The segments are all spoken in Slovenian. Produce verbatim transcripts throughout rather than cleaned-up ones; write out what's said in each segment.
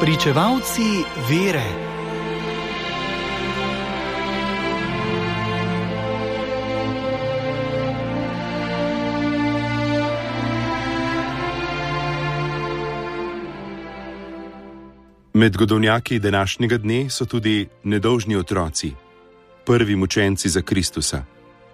Pričevalci vere. Med godovnjaki današnjega dne so tudi nedolžni otroci, prvi mučenci za Kristusa.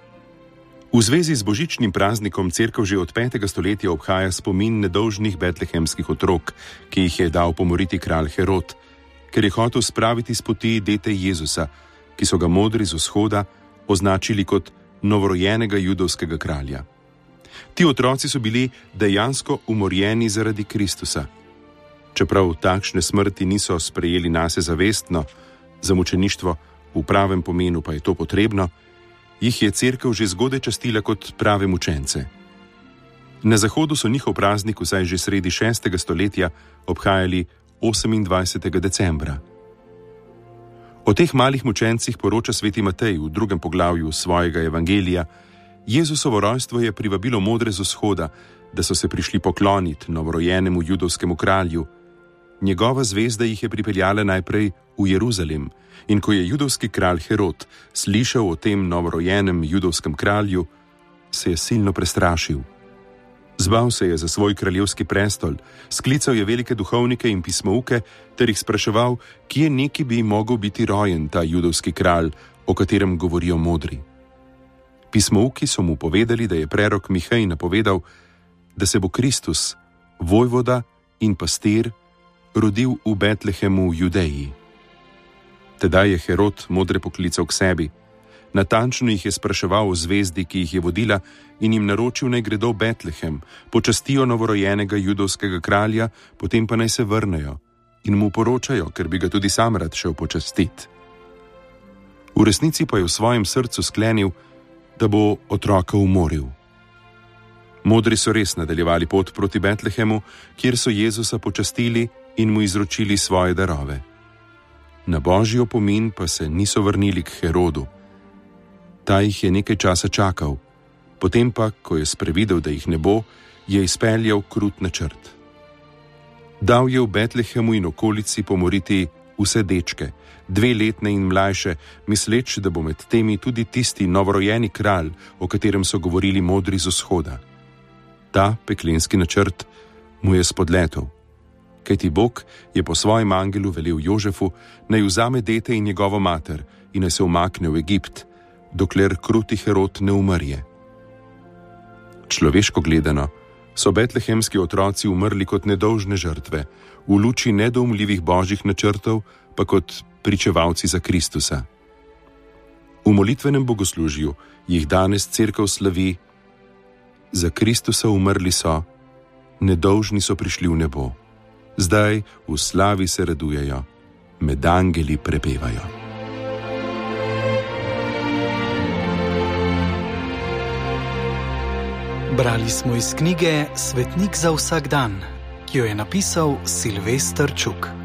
V zvezi z božičnim praznikom cerkev že od petega stoletja obhaja spomin nedolžnih betlehemskih otrok, ki jih je dal pomoriti kralj Herod, ker je hotel spraviti s poti dete Jezusa, ki so ga modri z vzhoda označili kot novorojenega judovskega kralja. Ti otroci so bili dejansko umorjeni zaradi Kristusa. Čeprav takšne smrti niso sprejeli nase zavestno, za mučeništvo v pravem pomenu pa je to potrebno, jih je cerkev že zgodaj častila kot prave mučence. Na Zahodu so njihov praznik vsaj že sredi šestega stoletja obhajali osemindvajsetega decembra. O teh malih mučencih poroča sveti Matej v drugem poglavju svojega evangelija. Jezusovo rojstvo je privabilo modre z vzhoda, da so se prišli pokloniti novorojenemu judovskemu kralju. Njegova zvezda jih je pripeljala najprej v Jeruzalem, in ko je judovski kralj Herod slišal o tem novorojenem judovskem kralju, se je silno prestrašil. Zbal se je za svoj kraljevski prestol, sklical je velike duhovnike in pismouke ter jih spraševal, kje neki bi mogel biti rojen ta judovski kralj, o katerem govorijo modri. Pismouki so mu povedali, da je prerok Mihej napovedal, da se bo Kristus, vojvoda in pastir, rodil v Betlehemu v Judeji. Tedaj je Herod modre poklical k sebi. Natančno jih je spraševal o zvezdi, ki jih je vodila, in jim naročil, naj gredo v Betlehem, počastijo novorojenega judovskega kralja, potem pa naj se vrnejo in mu poročajo, ker bi ga tudi sam rad šel počastiti. V resnici pa je v svojem srcu sklenil, da bo otroka umoril. Modri so res nadaljevali pot proti Betlehemu, kjer so Jezusa počastili in mu izročili svoje darove. Na božji opomin pa se niso vrnili k Herodu. Ta jih je nekaj časa čakal, potem pa, ko je sprevidel, da jih ne bo, je izpeljal krut načrt. Dal je v Betlehemu in okolici pomoriti vse dečke, dve letne in mlajše, misleč, da bo med temi tudi tisti novorojeni kralj, o katerem so govorili modri z vzhoda. Ta peklenski načrt mu je spodletel, kajti Bog je po svojem angelu velel Jožefu, naj vzame dete in njegovo mater in naj se umakne v Egipt, dokler kruti Herod ne umrje. Človeško gledano so betlehemski otroci umrli kot nedolžne žrtve, v luči nedoumljivih božjih načrtov pa kot pričevalci za Kristusa. V molitvenem bogoslužju jih danes cerkev slavi: za Kristusa umrli so, nedolžni so prišli v nebo. Zdaj v slavi se radujejo, med angeli prepevajo. Brali smo iz knjige Svetnik za vsak dan, ki jo je napisal Silvester Čuk.